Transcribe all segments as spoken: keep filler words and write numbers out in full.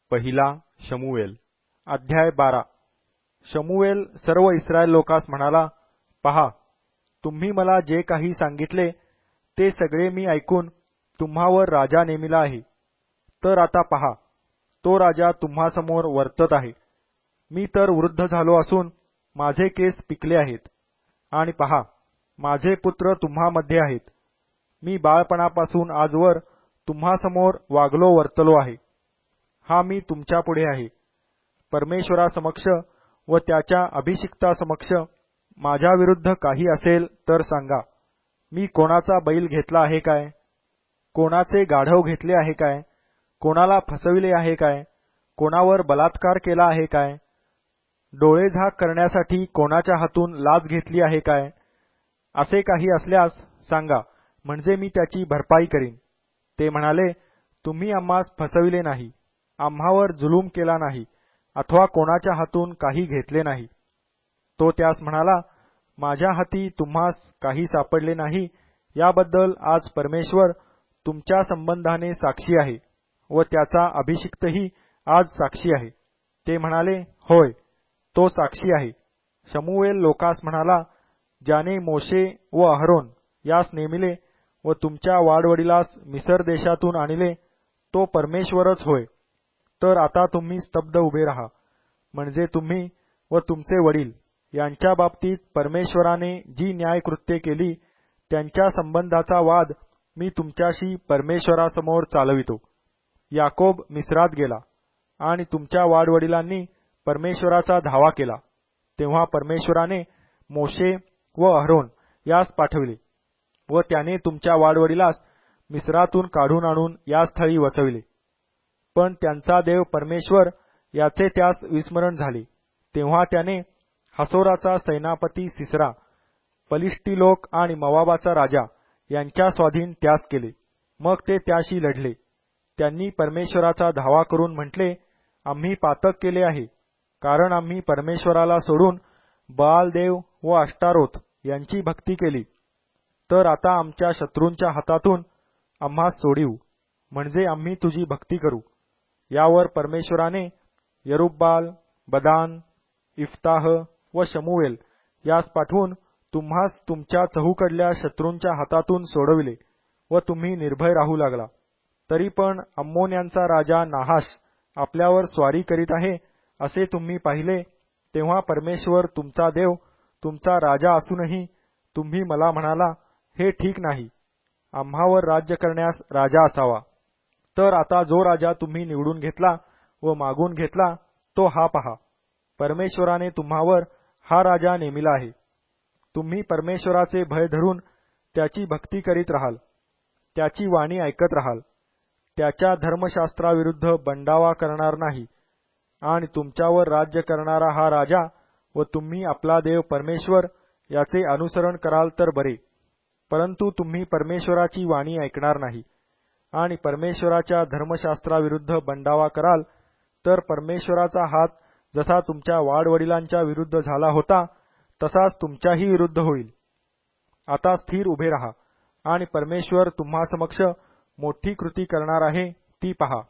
पहिला शमूएल अध्याय बारा. शमूएल सर्व इस्रायल लोकास म्हणाला, पहा, तुम्ही मला जे काही सांगितले ते सगळे मी ऐकून तुम्हावर राजा नेमिला आहे. तर आता पहा, तो राजा तुम्हासमोर वर्तत आहे. मी तर वृद्ध झालो असून माझे केस पिकले आहेत, आणि पहा, माझे पुत्र तुम्हामध्ये आहेत. मी बाळपणापासून आजवर तुम्हासमोर वागलो वर्तलो आहे. हा मी तुमच्यापुढे आहे. परमेश्वरासमक्ष व त्याच्या अभिषिक्तासमक्ष माझ्या विरुद्ध काही असेल तर सांगा. मी कोणाचा बैल घेतला आहे काय? कोणाचे गाढव घेतले आहे काय? कोणाला फसविले आहे काय? कोणावर बलात्कार केला आहे काय? डोळेझाक करण्यासाठी कोणाच्या हातून लाच घेतली आहे काय? असे काही असल्यास सांगा, म्हणजे मी त्याची भरपाई करीन. ते म्हणाले, तुम्ही आम्हास फसविले नाही, आम्हावर जुलूम केला नाही, अथवा कोणाच्या हातून काही घेतले नाही. तो त्यास म्हणाला, माझ्या हाती तुम्हास काही सापडले नाही, याबद्दल आज परमेश्वर तुमच्या संबंधाने साक्षी आहे व त्याचा अभिषिक्तही आज साक्षी आहे. ते म्हणाले, होय, तो साक्षी आहे. शमूएल लोकास म्हणाला, ज्याने मोशे व अहरोन यास नेमिले व तुमच्या वाडवडिलास मिसर देशातून आणले, तो परमेश्वरच होय. तर आता तुम्ही स्तब्ध उभे राहा, म्हणजे तुम्ही व तुमचे वडील यांच्या बाबतीत परमेश्वराने जी न्यायकृत्ये केली त्यांच्या संबंधाचा वाद मी तुमच्याशी परमेश्वरासमोर चालवितो. याकोब मिस्रात गेला आणि तुमच्या वाडवडिलांनी परमेश्वराचा धावा केला. तेव्हा परमेश्वराने मोशे व अहरोन यास पाठविले व त्याने तुमच्या वाडवडिलास मिस्रातून काढून आणून या स्थळी वसविले. पण त्यांचा देव परमेश्वर याचे त्यास विस्मरण झाले. तेव्हा त्याने हसोराचा सेनापती सिसरा, पलिष्टी लोक आणि मोवाबाचा राजा यांच्या स्वाधीन त्यास केले. मग ते त्याशी लढले. त्यांनी परमेश्वराचा धावा करून म्हटले, आम्ही पातक केले आहे, कारण आम्ही परमेश्वराला सोडून बाल देव व अष्टारोथ यांची भक्ती केली. तर आता आमच्या शत्रूंच्या हातातून आम्हास सोडिव, म्हणजे आम्ही तुझी भक्ती करू. यावर परमेश्वराने यरुब्बाल, बदान, इफ्ताह व शमूएल यास पाठवून तुम्हास तुमच्या चहूकडल्या शत्रूंच्या हातातून सोडविले व तुम्ही निर्भय राहू लागला. तरी पण अम्मोन्यांचा राजा नाहाश आपल्यावर स्वारी करीत आहे असे तुम्ही पाहिले, तेव्हा परमेश्वर तुमचा देव तुमचा राजा असूनही तुम्ही मला म्हणाला, हे ठीक नाही, आम्हावर राज्य करण्यास राजा असावा. तर आता जो राजा तुम्ही निवडून घेतला व मागून घेतला तो हा पहा. परमेश्वराने तुम्हावर हा राजा नेमिला आहे. तुम्ही परमेश्वराचे भय धरून त्याची भक्ती करीत राहाल, त्याची वाणी ऐकत राहाल, त्याच्या धर्मशास्त्राविरुद्ध बंडावा करणार नाही, आणि तुमच्यावर राज्य करणारा हा राजा व तुम्ही आपला देव परमेश्वर याचे अनुसरण कराल तर बरे. परंतु तुम्ही परमेश्वराची वाणी ऐकणार नाही आणि परमेश्वराच्या धर्मशास्त्राविरुद्ध बंडावा कराल, तर परमेश्वराचा हात जसा तुमच्या वाडवडिलांच्या विरुद्ध झाला होता तसाच तुमच्याही विरुद्ध होईल. आता स्थिर उभे रहा आणि परमेश्वर तुम्हासमक्ष मोठी कृती करणार आहे ती पहा.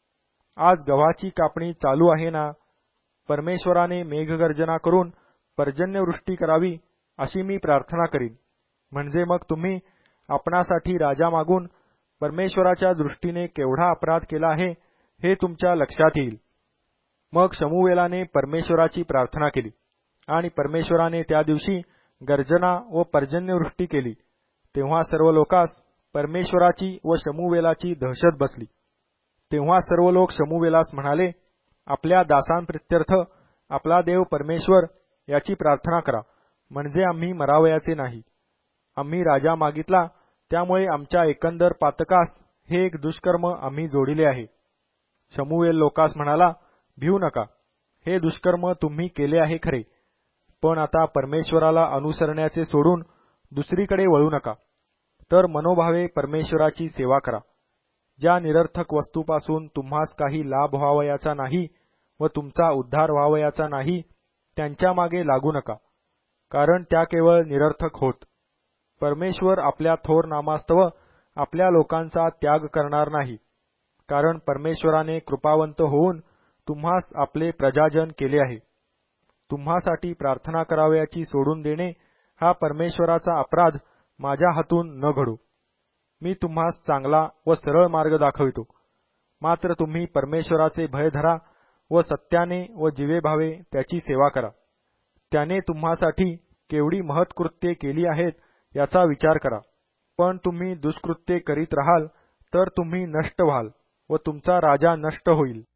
आज गव्हाची कापणी चालू आहे ना? परमेश्वराने मेघगर्जना करून पर्जन्यवृष्टी करावी अशी मी प्रार्थना करीन, म्हणजे मग तुम्ही आपणासाठी राजा मागून परमेश्वराच्या दृष्टीने केवढा अपराध केला आहे हे तुमच्या लक्षात येईल. मग शमूएलाने परमेश्वराची प्रार्थना केली आणि परमेश्वराने त्या दिवशी गर्जना व पर्जन्यवृष्टी केली. तेव्हा सर्व लोकास परमेश्वराची व शमूएलाची दहशत बसली. तेव्हा सर्व लोक शमूएलास म्हणाले, आपल्या दासांप्रित्यर्थ आपला देव परमेश्वर याची प्रार्थना करा, म्हणजे आम्ही मरावयाचे नाही. आम्ही राजा मागितला, त्यामुळे आमच्या एकंदर पातकास हे एक दुष्कर्म आम्ही जोडिले आहे. शमूएल लोकास म्हणाला, भिऊ नका, हे दुष्कर्म तुम्ही केले आहे खरे, पण आता परमेश्वराला अनुसरण्याचे सोडून दुसरीकडे वळू नका, तर मनोभावे परमेश्वराची सेवा करा. ज्या निरर्थक वस्तूपासून तुम्हास काही लाभ व्हावयाचा नाही व तुमचा उद्धार व्हावयाचा नाही त्यांच्या मागे लागू नका, कारण त्या केवळ निरर्थक होत. परमेश्वर आपल्या थोर नामास्तव आपल्या लोकांचा त्याग करणार नाही, कारण परमेश्वराने कृपावंत होऊन तुम्हास आपले प्रजाजन केले आहे. तुम्हासाठी प्रार्थना करावयाची सोडून देणे हा परमेश्वराचा अपराध माझ्या हातून न घडो. मी तुम्हास चांगला व सरळ मार्ग दाखवितो. मात्र तुम्ही परमेश्वराचे भय धरा व सत्याने व जिवेभावे त्याची सेवा करा. त्याने तुम्हासाठी केवढी महत्कृत्ये केली आहेत याचा विचार करा. पण तुम्ही दुष्कृत्ये करीत राहाल तर तुम्ही नष्ट व्हाल व तुमचा राजा नष्ट होईल.